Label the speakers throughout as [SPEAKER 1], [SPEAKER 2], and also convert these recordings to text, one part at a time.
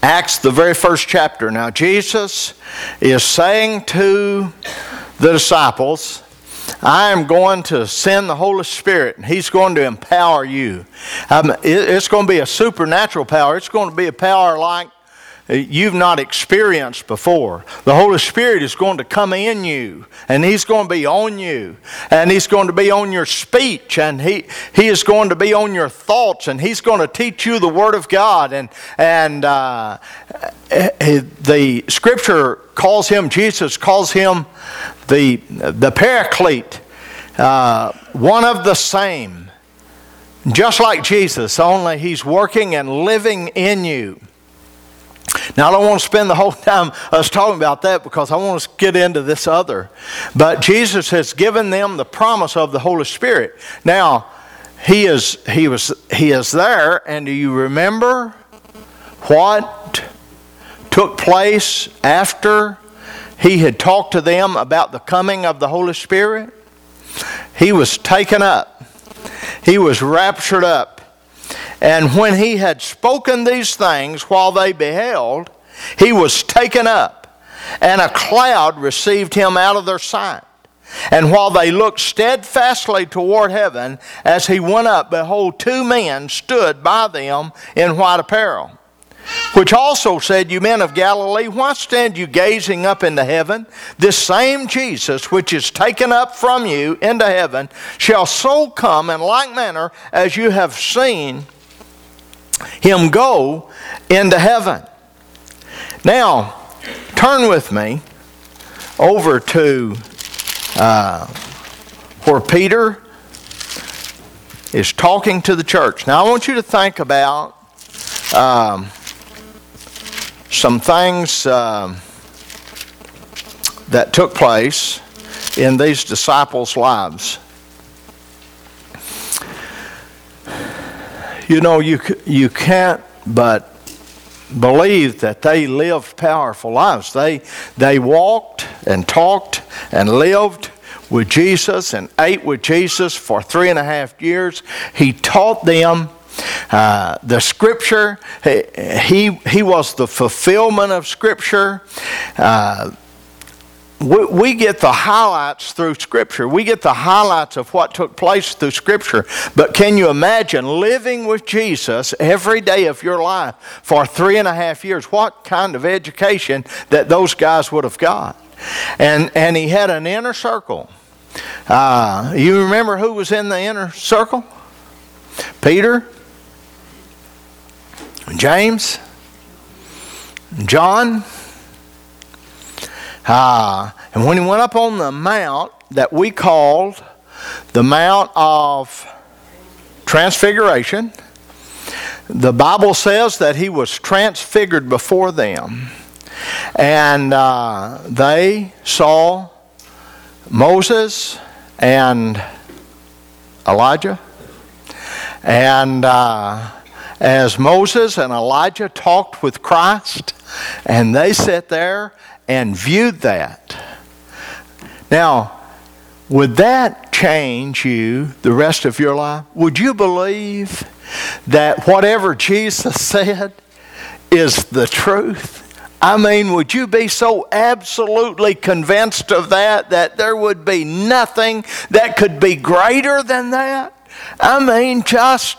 [SPEAKER 1] Acts, the very first chapter. Now Jesus is saying to the disciples, I am going to send the Holy Spirit, and He's going to empower you. It's going to be a supernatural power. It's going to be a power like you've not experienced before. The Holy Spirit is going to come in you, and He's going to be on you, and He's going to be on your speech, and He is going to be on your thoughts, and He's going to teach you the Word of God. And the Scripture calls Him, Jesus calls Him the Paraclete, one of the same, just like Jesus, only He's working and living in you. Now, I don't want to spend the whole time us talking about that because I want to get into this other. But Jesus has given them the promise of the Holy Spirit. Now, He is there, and do you remember what took place after He had talked to them about the coming of the Holy Spirit? He was taken up. He was raptured up. And when He had spoken these things while they beheld, He was taken up, and a cloud received Him out of their sight. And while they looked steadfastly toward heaven, as He went up, behold, 2 men stood by them in white apparel, which also said, You men of Galilee, why stand you gazing up into heaven? This same Jesus, which is taken up from you into heaven, shall so come in like manner as you have seen Him go into heaven. Now, turn with me over to where Peter is talking to the church. Now, I want you to think about some things that took place in these disciples' lives. You know, you can't but believe that they lived powerful lives. They walked and talked and lived with Jesus and ate with Jesus for 3.5 years. He taught them the Scripture. He was the fulfillment of Scripture. We get the highlights through Scripture. We get the highlights of what took place through Scripture. But can you imagine living with Jesus every day of your life for 3.5 years? What kind of education that those guys would have got? And he had an inner circle. You remember who was in the inner circle? Peter, James, John. And when He went up on the mount that we called the Mount of Transfiguration, the Bible says that He was transfigured before them. And they saw Moses and Elijah. And as Moses and Elijah talked with Christ, and they sat there and viewed that. Now, would that change you the rest of your life? Would you believe that whatever Jesus said is the truth? I mean, would you be so absolutely convinced of that there would be nothing that could be greater than that? I mean, just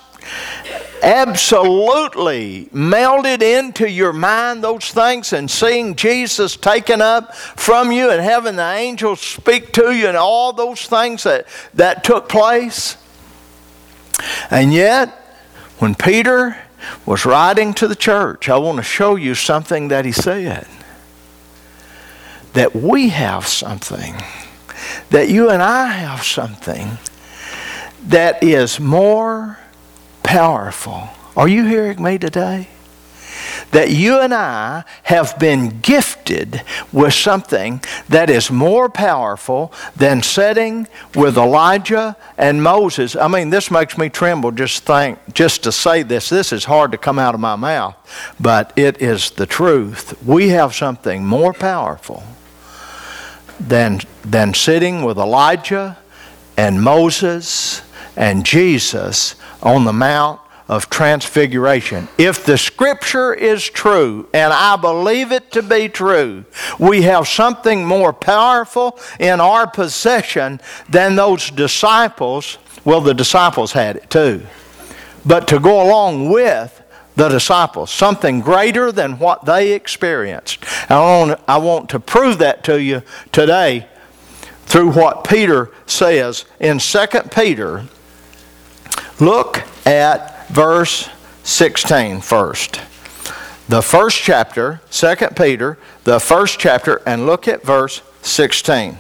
[SPEAKER 1] absolutely melded into your mind those things, and seeing Jesus taken up from you and having the angels speak to you and all those things that took place. And yet, when Peter was writing to the church, I want to show you something that he said. That we have something, that you and I have something that is more powerful. Are you hearing me today? That you and I have been gifted with something that is more powerful than sitting with Elijah and Moses. I mean, this makes me tremble just to say this. This is hard to come out of my mouth, but it is the truth. We have something more powerful than sitting with Elijah and Moses and Jesus on the Mount of Transfiguration. If the Scripture is true, and I believe it to be true, we have something more powerful in our possession than those disciples. Well, the disciples had it too. But to go along with the disciples, something greater than what they experienced. I want to prove that to you today through what Peter says in 2 Peter. Look at verse 16 first. The first chapter, 2 Peter, the first chapter, and look at verse 16.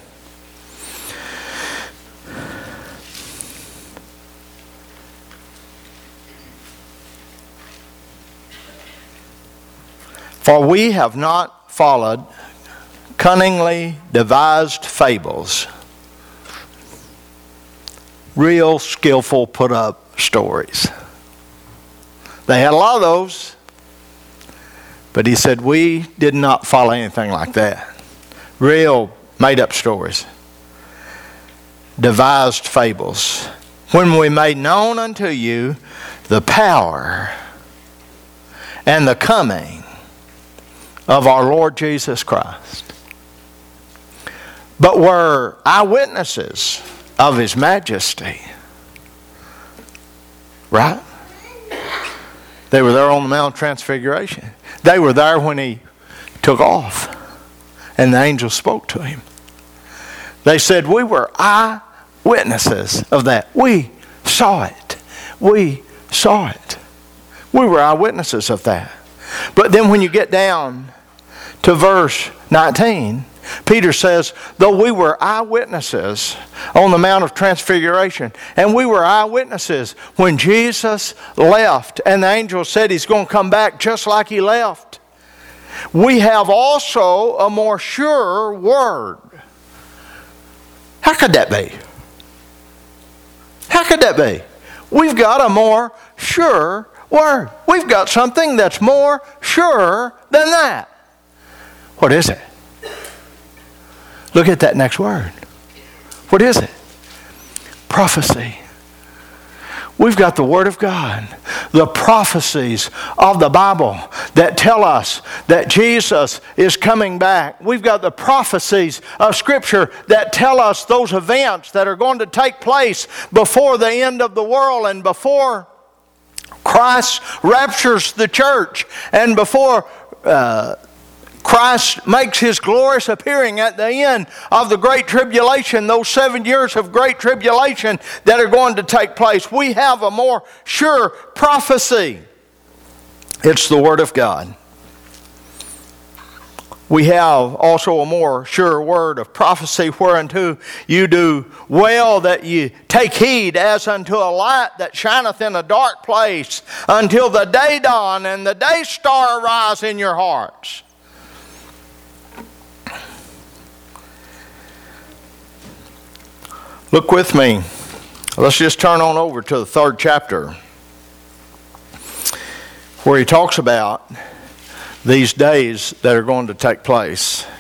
[SPEAKER 1] For we have not followed cunningly devised fables, real skillful put-up stories. They had a lot of those, but he said we did not follow anything like that. Real made-up stories, devised fables. When we made known unto you the power and the coming of our Lord Jesus Christ, but were eyewitnesses of His majesty. Right? They were there on the Mount of Transfiguration. They were there when He took off and the angel spoke to Him. They said, we were eyewitnesses of that. We saw it. We saw it. We were eyewitnesses of that. But then when you get down to verse 19, Peter says, though we were eyewitnesses on the Mount of Transfiguration, and we were eyewitnesses when Jesus left, and the angel said He's going to come back just like He left, we have also a more sure word. How could that be? How could that be? We've got a more sure word. We've got something that's more sure than that. What is it? Look at that next word. What is it? Prophecy. We've got the Word of God, the prophecies of the Bible that tell us that Jesus is coming back. We've got the prophecies of Scripture that tell us those events that are going to take place before the end of the world and before Christ raptures the church and before Christ makes His glorious appearing at the end of the Great Tribulation, those 7 years of Great Tribulation that are going to take place. We have a more sure prophecy. It's the Word of God. We have also a more sure word of prophecy, whereunto you do well that ye take heed as unto a light that shineth in a dark place, until the day dawn and the day star arise in your hearts. Look with me. Let's just turn on over to the 3rd chapter, where he talks about these days that are going to take place.